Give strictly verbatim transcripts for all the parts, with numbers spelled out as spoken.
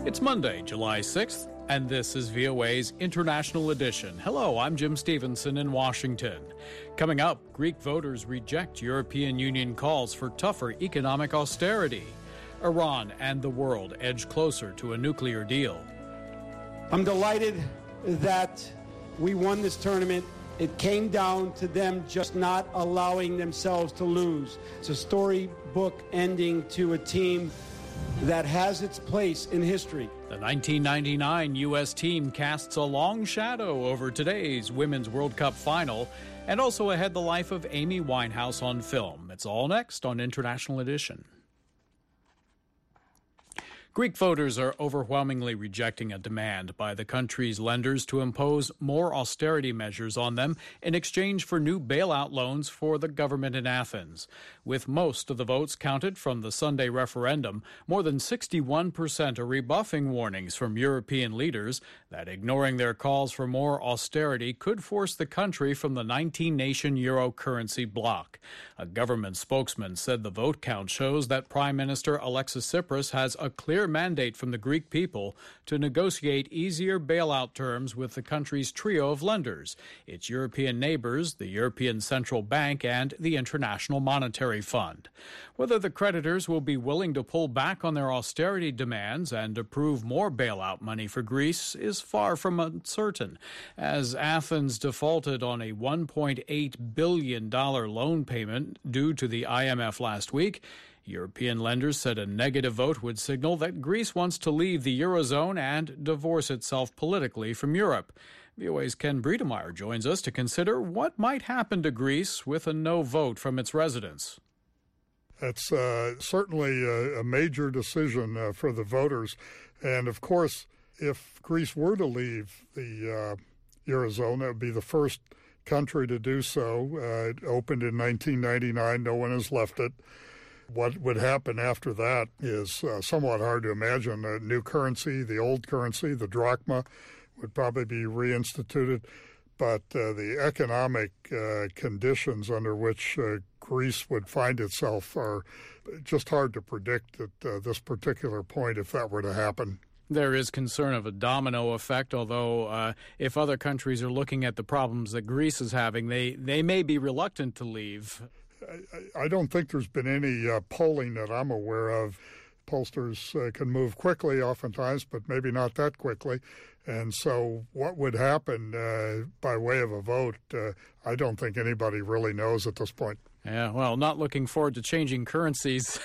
It's Monday, July sixth, and this is V O A's International Edition. Hello, I'm Jim Stevenson in Washington. Coming up, Greek voters reject European Union calls for tougher economic austerity. Iran and the world edge closer to a nuclear deal. I'm delighted that we won this tournament. It came down to them just not allowing themselves to lose. It's a storybook ending to a team that has its place in history. The nineteen ninety-nine U S team casts a long shadow over today's Women's World Cup final, and also ahead the life of Amy Winehouse on film. It's all next on International Edition. Greek voters are overwhelmingly rejecting a demand by the country's lenders to impose more austerity measures on them in exchange for new bailout loans for the government in Athens. With most of the votes counted from the Sunday referendum, more than sixty-one percent are rebuffing warnings from European leaders that ignoring their calls for more austerity could force the country from the nineteen-nation euro currency bloc. A government spokesman said the vote count shows that Prime Minister Alexis Tsipras has a clear mandate from the Greek people to negotiate easier bailout terms with the country's trio of lenders, its European neighbors, the European Central Bank, and the International Monetary Fund. Whether the creditors will be willing to pull back on their austerity demands and approve more bailout money for Greece is far from uncertain, as Athens defaulted on a one point eight billion dollars loan payment due to the I M F last week. European lenders said a negative vote would signal that Greece wants to leave the Eurozone and divorce itself politically from Europe. V O A's Ken Bredemeyer joins us to consider what might happen to Greece with a no vote from its residents. It's uh, certainly a, a major decision uh, for the voters. And, of course, if Greece were to leave the uh, Eurozone, that would be the first country to do so. Uh, it opened in nineteen ninety-nine. No one has left it. What would happen after that is uh, somewhat hard to imagine. A new currency, the old currency, the drachma, would probably be reinstituted. But uh, the economic uh, conditions under which uh, Greece would find itself are just hard to predict at uh, this particular point if that were to happen. There is concern of a domino effect, although uh, if other countries are looking at the problems that Greece is having, they, they may be reluctant to leave. I, I don't think there's been any uh, polling that I'm aware of. Pollsters uh, can move quickly oftentimes, but maybe not that quickly. And so what would happen uh, by way of a vote, uh, I don't think anybody really knows at this point. Yeah, well, not looking forward to changing currencies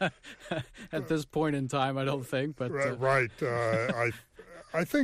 at this point in time, I don't think. But uh... Right. Uh, I, I think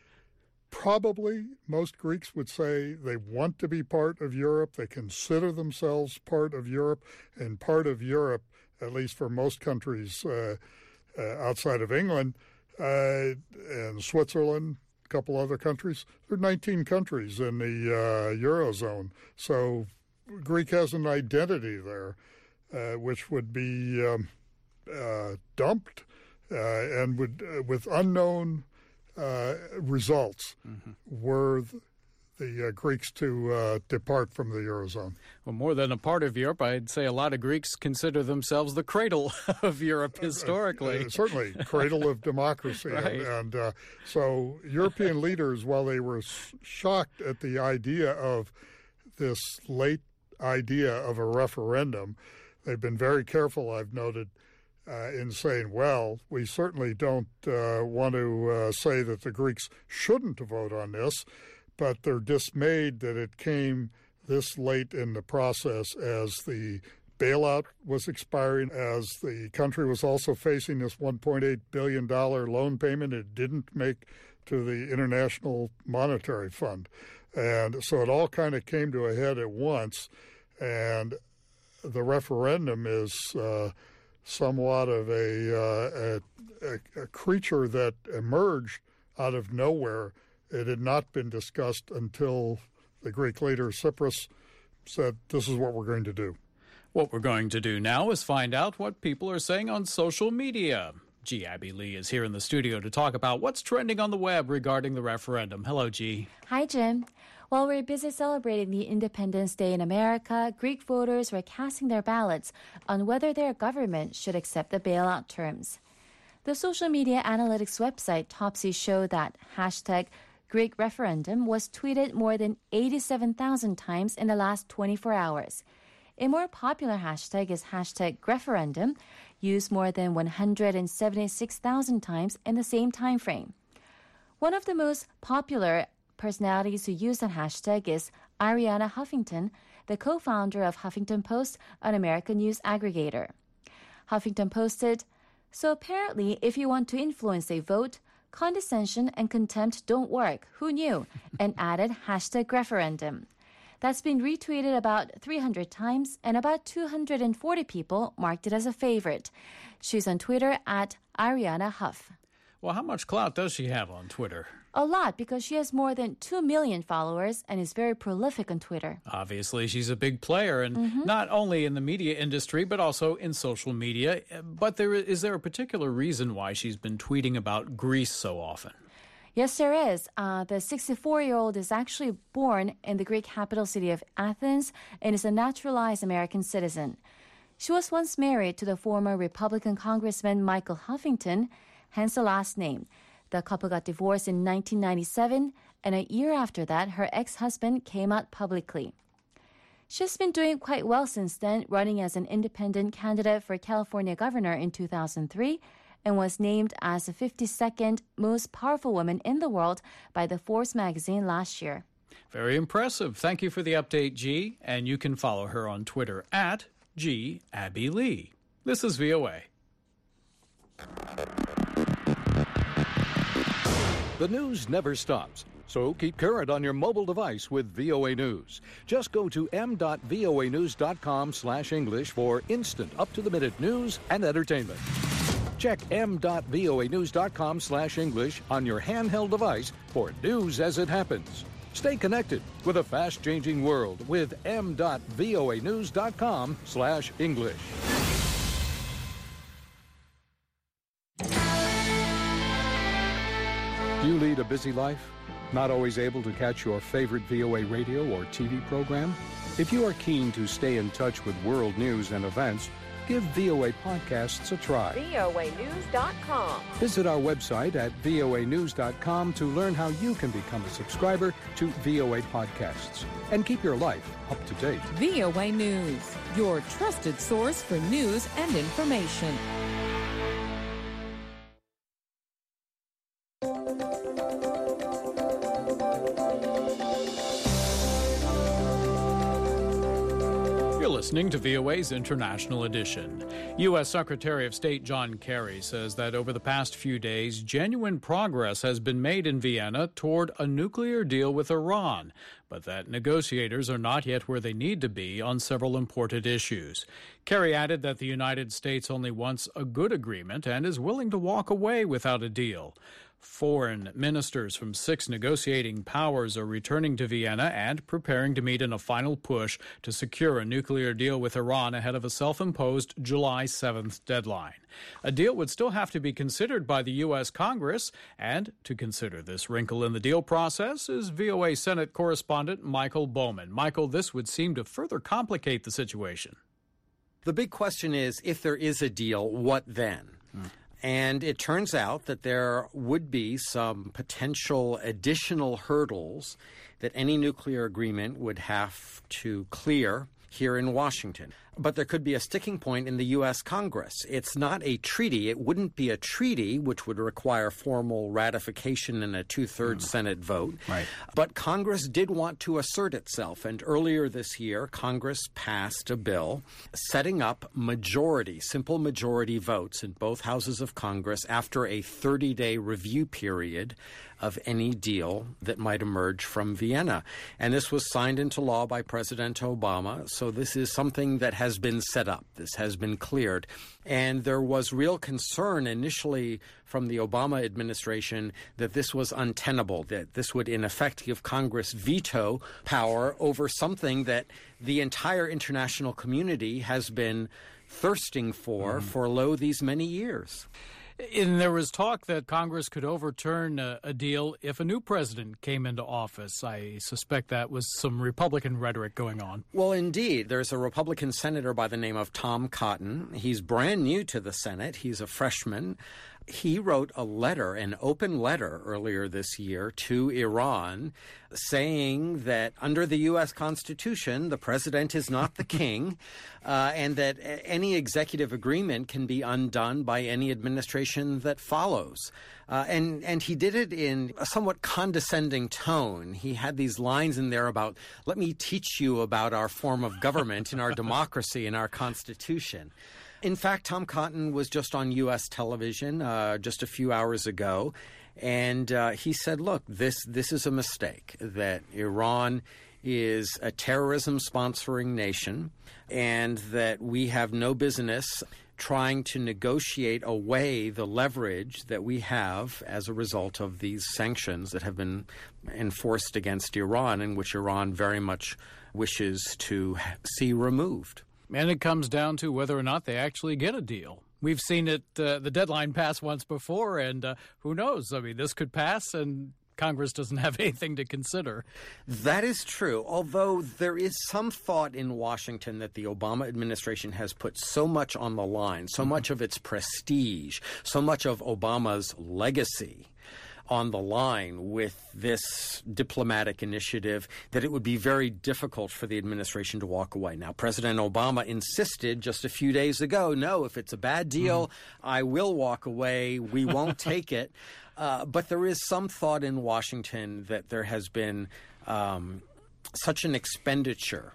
probably most Greeks would say they want to be part of Europe. They consider themselves part of Europe, and part of Europe, at least for most countries uh, uh, outside of England uh, and Switzerland, a couple other countries. There are nineteen countries in the uh, Eurozone. So Greek has an identity there, uh, which would be um, uh, dumped uh, and would uh, with unknown uh, results mm-hmm. were the, the uh, Greeks to uh, depart from the Eurozone. Well, more than a part of Europe, I'd say a lot of Greeks consider themselves the cradle of Europe historically. Uh, uh, certainly, cradle of democracy. Right. And, and uh, so European leaders, while they were sh- shocked at the idea of this late idea of a referendum, they've been very careful, I've noted, uh, in saying, well, we certainly don't uh, want to uh, say that the Greeks shouldn't vote on this, but they're dismayed that it came this late in the process as the bailout was expiring, as the country was also facing this one point eight billion dollars loan payment it didn't make to the International Monetary Fund. And so it all kind of came to a head at once, and the referendum is uh, somewhat of a, uh, a, a creature that emerged out of nowhere. It had not been discussed until the Greek leader Tsipras said, this is what we're going to do. What we're going to do now is find out what people are saying on social media. G. Abby Lee is here in the studio to talk about what's trending on the web regarding the referendum. Hello, G. Hi, Jim. While we're busy celebrating the Independence Day in America, Greek voters were casting their ballots on whether their government should accept the bailout terms. The social media analytics website Topsy showed that hashtag Greek referendum was tweeted more than eighty-seven thousand times in the last twenty-four hours. A more popular hashtag is hashtag Greferendum, used more than one hundred seventy-six thousand times in the same time frame. One of the most popular personalities who use that hashtag is Arianna Huffington, the co-founder of Huffington Post, an American news aggregator. Huffington posted, "So apparently, if you want to influence a vote, condescension and contempt don't work. Who knew?" and added hashtag referendum. That's been retweeted about three hundred times, and about two hundred forty people marked it as a favorite. She's on Twitter at Arianna Huff. Well, how much clout does she have on Twitter? A lot, because she has more than two million followers and is very prolific on Twitter. Obviously, she's a big player, and mm-hmm. not only in the media industry, but also in social media. But there is there a particular reason why she's been tweeting about Greece so often? Yes, there is. Uh, the sixty-four-year-old is actually born in the Greek capital city of Athens and is a naturalized American citizen. She was once married to the former Republican Congressman Michael Huffington, hence the last name. The couple got divorced in nineteen ninety-seven, and a year after that, her ex-husband came out publicly. She's been doing quite well since then, running as an independent candidate for California governor in two thousand three, and was named as the fifty-second most powerful woman in the world by the Forbes magazine last year. Very impressive. Thank you for the update, G. And you can follow her on Twitter at G Abby Lee. This is V O A. The news never stops, so keep current on your mobile device with V O A News. Just go to m dot voa news dot com slash English for instant, up-to-the-minute news and entertainment. Check m dot voa news dot com slash English on your handheld device for news as it happens. Stay connected with a fast-changing world with m dot voa news dot com slash English. Do you lead a busy life? Not always able to catch your favorite V O A radio or T V program? If you are keen to stay in touch with world news and events, give V O A Podcasts a try. V O A news dot com. Visit our website at V O A news dot com to learn how you can become a subscriber to V O A Podcasts and keep your life up to date. V O A News, your trusted source for news and information. Listening to V O A's International Edition. U S. Secretary of State John Kerry says that over the past few days, genuine progress has been made in Vienna toward a nuclear deal with Iran, but that negotiators are not yet where they need to be on several important issues. Kerry added that the United States only wants a good agreement and is willing to walk away without a deal. Foreign ministers from six negotiating powers are returning to Vienna and preparing to meet in a final push to secure a nuclear deal with Iran ahead of a self-imposed July seventh deadline. A deal would still have to be considered by the U S. Congress, and to consider this wrinkle in the deal process is V O A Senate correspondent Michael Bowman. Michael, this would seem to further complicate the situation. The big question is, if there is a deal, what then? Hmm. And it turns out that there would be some potential additional hurdles that any nuclear agreement would have to clear here in Washington. But there could be a sticking point in the U S. Congress. It's not a treaty. It wouldn't be a treaty, which would require formal ratification and a two-thirds mm. Senate vote. Right. But Congress did want to assert itself. And earlier this year, Congress passed a bill setting up majority, simple majority votes in both houses of Congress after a thirty-day review period of any deal that might emerge from Vienna. And this was signed into law by President Obama. So this is something that has been set up. This has been cleared. And there was real concern initially from the Obama administration that this was untenable, that this would in effect give Congress veto power over something that the entire international community has been thirsting for mm. for lo these many years. And there was talk that Congress could overturn a, a deal if a new president came into office. I suspect that was some Republican rhetoric going on. Well, indeed. There's a Republican senator by the name of Tom Cotton. He's brand new to the Senate. He's a freshman. He wrote a letter, an open letter earlier this year to Iran saying that under the U S Constitution, the president is not the king, uh, and that any executive agreement can be undone by any administration that follows. Uh, and, and he did it in a somewhat condescending tone. He had these lines in there about, let me teach you about our form of government and our democracy and our Constitution. In fact, Tom Cotton was just on U S television uh, just a few hours ago, and uh, he said, look, this this is a mistake, that Iran is a terrorism-sponsoring nation, and that we have no business trying to negotiate away the leverage that we have as a result of these sanctions that have been enforced against Iran, and which Iran very much wishes to see removed. And it comes down to whether or not they actually get a deal. We've seen it, uh, the deadline pass once before, and uh, who knows? I mean, this could pass, and Congress doesn't have anything to consider. That is true, although there is some thought in Washington that the Obama administration has put so much on the line, so mm-hmm. much of its prestige, so much of Obama's legacy on the line with this diplomatic initiative that it would be very difficult for the administration to walk away. Now, President Obama insisted just a few days ago, no, if it's a bad deal, mm-hmm. I will walk away. We won't take it. Uh, but there is some thought in Washington that there has been um, such an expenditure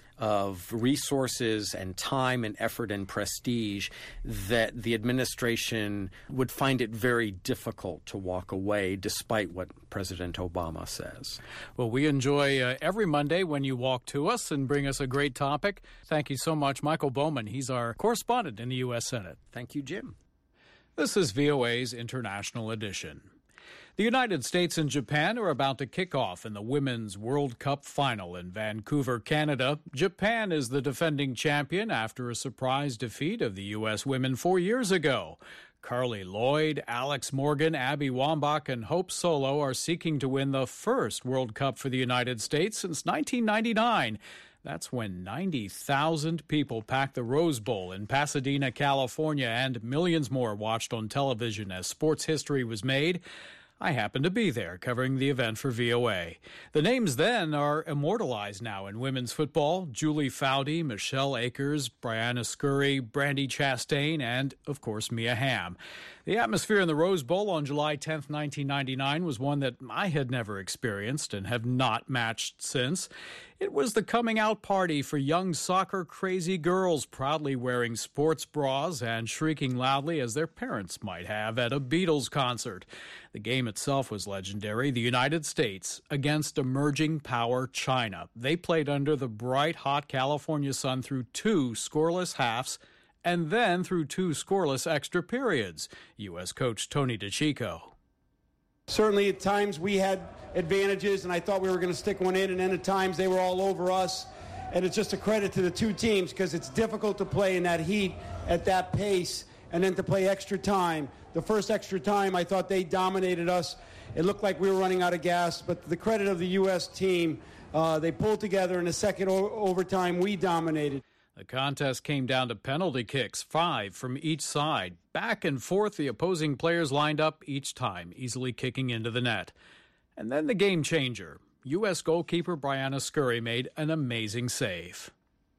of resources and time and effort and prestige that the administration would find it very difficult to walk away despite what President Obama says. Well, we enjoy uh, every Monday when you walk to us and bring us a great topic. Thank you so much, Michael Bowman. He's our correspondent in the U S Senate. Thank you, Jim. This is V O A's International Edition. The United States and Japan are about to kick off in the Women's World Cup final in Vancouver, Canada. Japan is the defending champion after a surprise defeat of the U S women four years ago. Carly Lloyd, Alex Morgan, Abby Wambach, and Hope Solo are seeking to win the first World Cup for the United States since nineteen ninety-nine. That's when ninety thousand people packed the Rose Bowl in Pasadena, California, and millions more watched on television as sports history was made. I happened to be there covering the event for V O A. The names then are immortalized now in women's football. Julie Foudy, Michelle Akers, Brianna Scurry, Brandi Chastain, and, of course, Mia Hamm. The atmosphere in the Rose Bowl on July tenth, nineteen ninety-nine was one that I had never experienced and have not matched since. It was the coming out party for young soccer-crazy girls proudly wearing sports bras and shrieking loudly as their parents might have at a Beatles concert. The game itself was legendary. The United States against emerging power China. They played under the bright, hot California sun through two scoreless halves and then through two scoreless extra periods. U S coach Tony DeCicco. Certainly at times we had advantages, and I thought we were going to stick one in, and then at times they were all over us. And it's just a credit to the two teams because it's difficult to play in that heat at that pace and then to play extra time. The first extra time, I thought they dominated us. It looked like we were running out of gas, but the credit of the U S team, uh, they pulled together. In the second o- overtime, we dominated. The contest came down to penalty kicks, five from each side. Back and forth, the opposing players lined up each time, easily kicking into the net. And then the game changer. U S goalkeeper Brianna Scurry made an amazing save.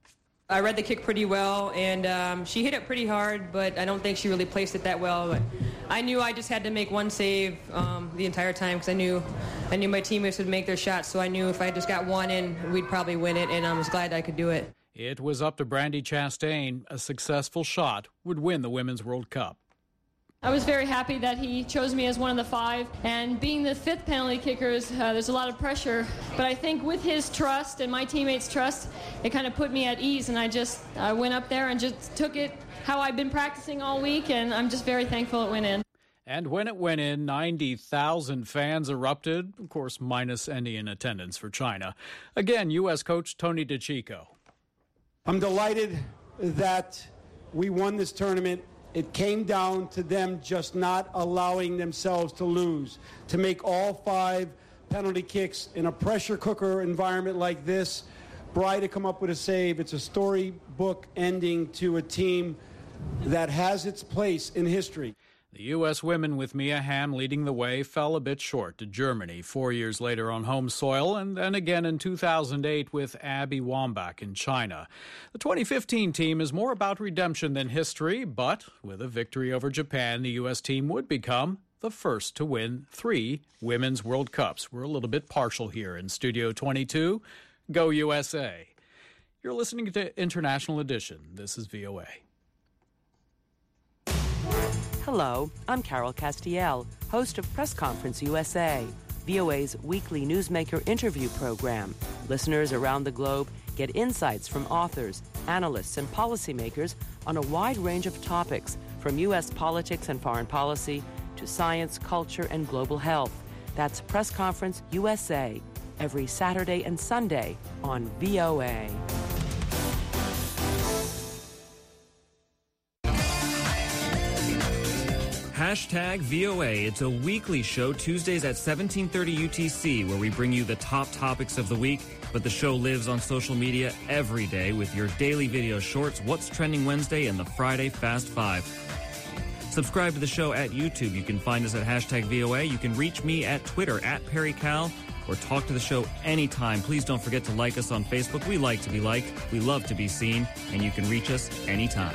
I read the kick pretty well, and um, she hit it pretty hard, but I don't think she really placed it that well. But I knew I just had to make one save um, the entire time because I knew I knew my teammates would make their shots, so I knew if I just got one in, we'd probably win it, and I was glad I could do it. It was up to Brandi Chastain. A successful shot would win the Women's World Cup. I was very happy that he chose me as one of the five, and being the fifth penalty kickers, uh, there's a lot of pressure, but I think with his trust and my teammates' trust, it kind of put me at ease, and I just I went up there and just took it how I've been practicing all week, and I'm just very thankful it went in. And when it went in, ninety thousand fans erupted, of course, minus any in attendance for China. Again, U S coach Tony DeCicco. I'm delighted that we won this tournament. It came down to them just not allowing themselves to lose, to make all five penalty kicks in a pressure cooker environment like this. Bri to come up with a save. It's a storybook ending to a team that has its place in history. The U S women, with Mia Hamm leading the way, fell a bit short to Germany four years later on home soil, and then again in two thousand eight with Abby Wambach in China. The twenty fifteen team is more about redemption than history, but with a victory over Japan, the U S team would become the first to win three Women's World Cups. We're a little bit partial here in Studio twenty-two. Go U S A. You're listening to International Edition. This is V O A. Hello, I'm Carol Castiel, host of Press Conference U S A, V O A's weekly newsmaker interview program. Listeners around the globe get insights from authors, analysts, and policymakers on a wide range of topics, from U S politics and foreign policy to science, culture, and global health. That's Press Conference U S A, every Saturday and Sunday on V O A. Hashtag V O A. It's a weekly show, Tuesdays at seventeen thirty U T C, where we bring you the top topics of the week. But the show lives on social media every day with your daily video shorts, What's Trending Wednesday, and the Friday Fast Five. Subscribe to the show at YouTube. You can find us at hashtag V O A. You can reach me at Twitter, at Perry Cal, or talk to the show anytime. Please don't forget to like us on Facebook. We like to be liked. We love to be seen. And you can reach us anytime.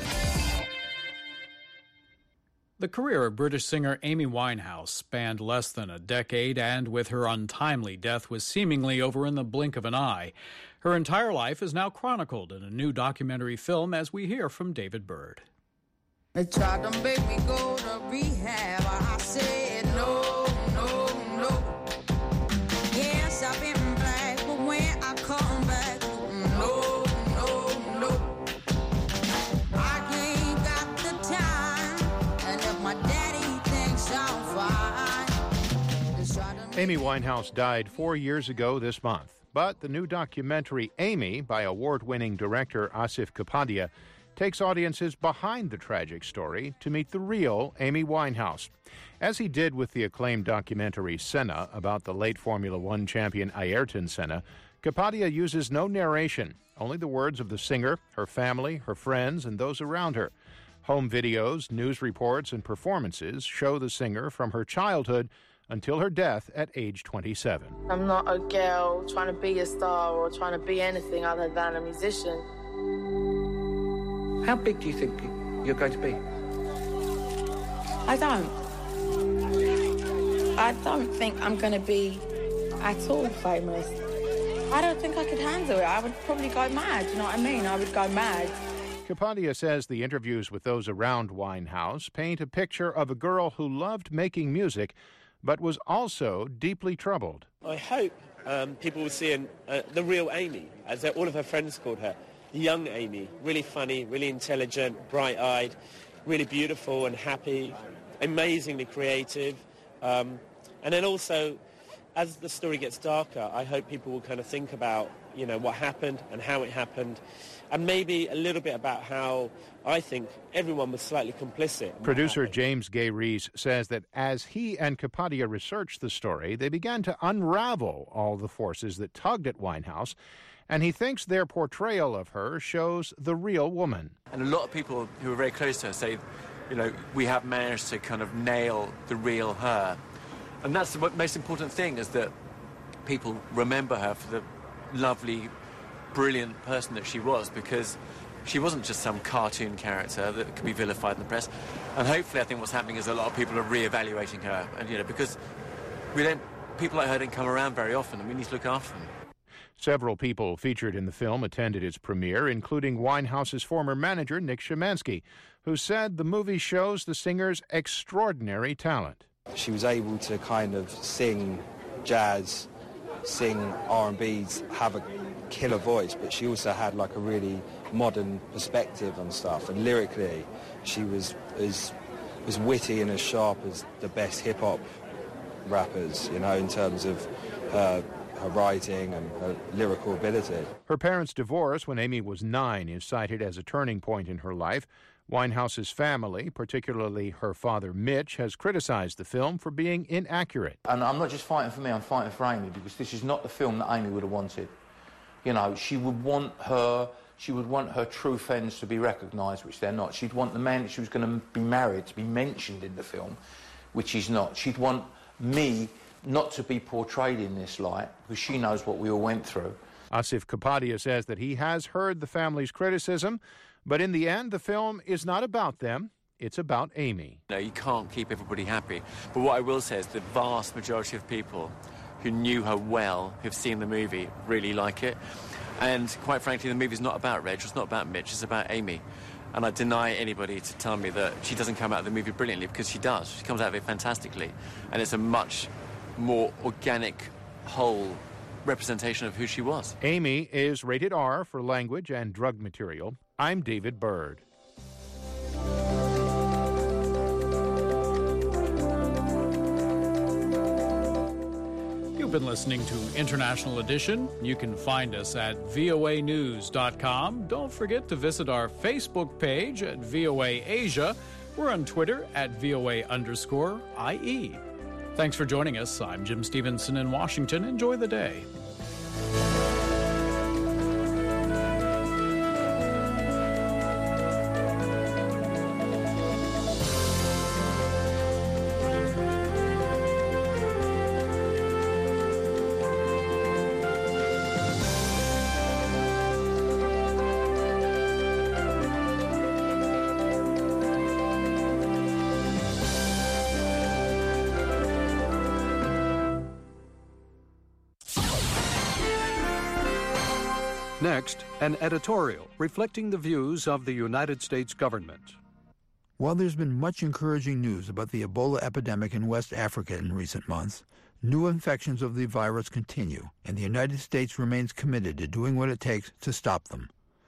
The career of British singer Amy Winehouse spanned less than a decade, and with her untimely death was seemingly over in the blink of an eye. Her entire life is now chronicled in a new documentary film, as we hear from David Bird. They tried to make me go to rehab. I said no, no, no. Yes, I've been black, but when I come back, no, no, no. I ain't got the time, and if my daddy thinks I'm fine. Amy Winehouse died four years ago this month, but the new documentary Amy, by award-winning director Asif Kapadia, takes audiences behind the tragic story to meet the real Amy Winehouse. As he did with the acclaimed documentary Senna about the late Formula One champion Ayrton Senna, Kapadia uses no narration, only the words of the singer, her family, her friends, and those around her. Home videos, news reports, and performances show the singer from her childhood until her death at age twenty-seven. I'm not a girl trying to be a star or trying to be anything other than a musician. How big do you think you're going to be? I don't. I don't think I'm going to be at all famous. I don't think I could handle it. I would probably go mad, you know what I mean? I would go mad. Kapadia says the interviews with those around Winehouse paint a picture of a girl who loved making music, but was also deeply troubled. I hope um, people will see an, uh, the real Amy, as all of her friends called her. The young Amy, really funny, really intelligent, bright-eyed, really beautiful and happy, amazingly creative. Um, and then also, as the story gets darker, I hope people will kind of think about, you know, what happened and how it happened, and maybe a little bit about how I think everyone was slightly complicit. Producer James Gay Rees says that as he and Kapadia researched the story, they began to unravel all the forces that tugged at Winehouse, and he thinks their portrayal of her shows the real woman. And a lot of people who are very close to her say, you know, we have managed to kind of nail the real her. And that's the most important thing, is that people remember her for the lovely, brilliant person that she was, because she wasn't just some cartoon character that could be vilified in the press. And hopefully, I think what's happening is a lot of people are re-evaluating her. And, you know, because we don't, people like her don't come around very often, and we need to look after them. Several people featured in the film attended its premiere, including Winehouse's former manager, Nick Szymanski, who said the movie shows the singer's extraordinary talent. She was able to kind of sing jazz, sing R and B's, have a killer voice, but she also had like a really modern perspective on stuff. And lyrically, she was as, as witty and as sharp as the best hip-hop rappers, you know, in terms of her, her writing and her lyrical ability. Her parents' divorce when Amy was nine is cited as a turning point in her life. Winehouse's family, particularly her father Mitch, has criticized the film for being inaccurate. And I'm not just fighting for me, I'm fighting for Amy, because this is not the film that Amy would have wanted. You know, she would want her, She would want her true friends to be recognised, which they're not. She'd want the man that she was going to be married to be mentioned in the film, which he's not. She'd want me not to be portrayed in this light, because she knows what we all went through. Asif Kapadia says that he has heard the family's criticism, but in the end, the film is not about them. It's about Amy. No, you can't keep everybody happy. But what I will say is the vast majority of people who knew her well, who've seen the movie, really like it. And quite frankly, the movie's not about Reg, it's not about Mitch, it's about Amy. And I deny anybody to tell me that she doesn't come out of the movie brilliantly, because she does. She comes out of it fantastically. And it's a much more organic, whole representation of who she was. Amy is rated R for language and drug material. I'm David Byrd. You've been listening to International Edition. You can find us at V O A news dot com. Don't forget to visit our Facebook page at V O A Asia. We're on Twitter at V O A underscore I E. Thanks for joining us. I'm Jim Stevenson in Washington. Enjoy the day. Next, an editorial reflecting the views of the United States government. While there's been much encouraging news about the Ebola epidemic in West Africa in recent months, new infections of the virus continue, and the United States remains committed to doing what it takes to stop them.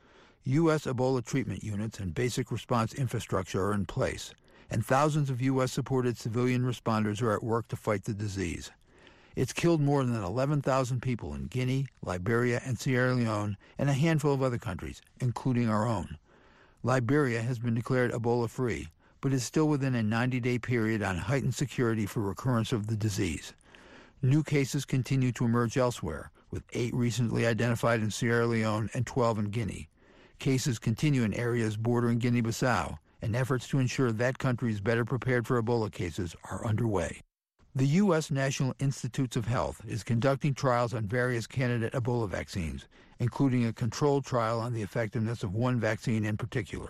U S Ebola treatment units and basic response infrastructure are in place, and thousands of U S-supported civilian responders are at work to fight the disease. It's killed more than eleven thousand people in Guinea, Liberia, and Sierra Leone, and a handful of other countries, including our own. Liberia has been declared Ebola-free, but is still within a ninety-day period on heightened security for recurrence of the disease. New cases continue to emerge elsewhere, with eight recently identified in Sierra Leone and twelve in Guinea. Cases continue in areas bordering Guinea-Bissau, and efforts to ensure that country is better prepared for Ebola cases are underway. The U S National Institutes of Health is conducting trials on various candidate Ebola vaccines, including a controlled trial on the effectiveness of one vaccine in particular.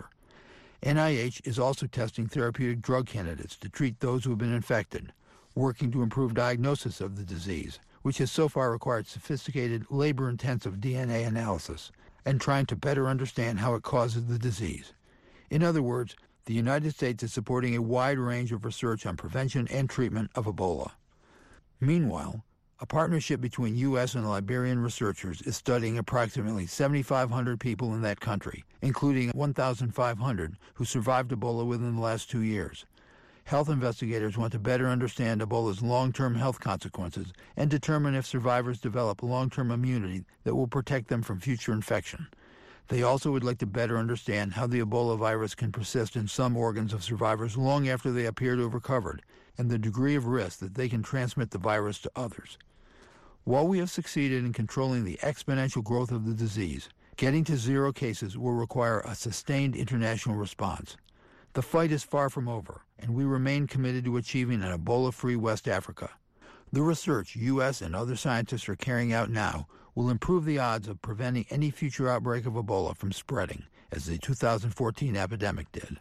N I H is also testing therapeutic drug candidates to treat those who have been infected, working to improve diagnosis of the disease, which has so far required sophisticated, labor-intensive D N A analysis, and trying to better understand how it causes the disease. In other words, the United States is supporting a wide range of research on prevention and treatment of Ebola. Meanwhile, a partnership between U S and Liberian researchers is studying approximately seventy-five hundred people in that country, including one thousand five hundred who survived Ebola within the last two years. Health investigators want to better understand Ebola's long-term health consequences and determine if survivors develop long-term immunity that will protect them from future infection. They also would like to better understand how the Ebola virus can persist in some organs of survivors long after they appear to have recovered, and the degree of risk that they can transmit the virus to others. While we have succeeded in controlling the exponential growth of the disease, getting to zero cases will require a sustained international response. The fight is far from over, and we remain committed to achieving an Ebola-free West Africa. The research U S and other scientists are carrying out now will improve the odds of preventing any future outbreak of Ebola from spreading, as the two thousand fourteen epidemic did.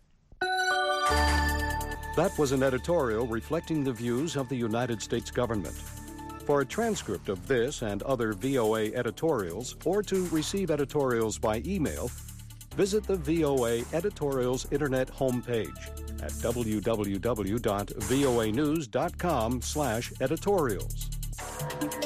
That was an editorial reflecting the views of the United States government. For a transcript of this and other V O A editorials, or to receive editorials by email, visit the V O A Editorials Internet homepage at w w w dot v o a news dot com slash editorials.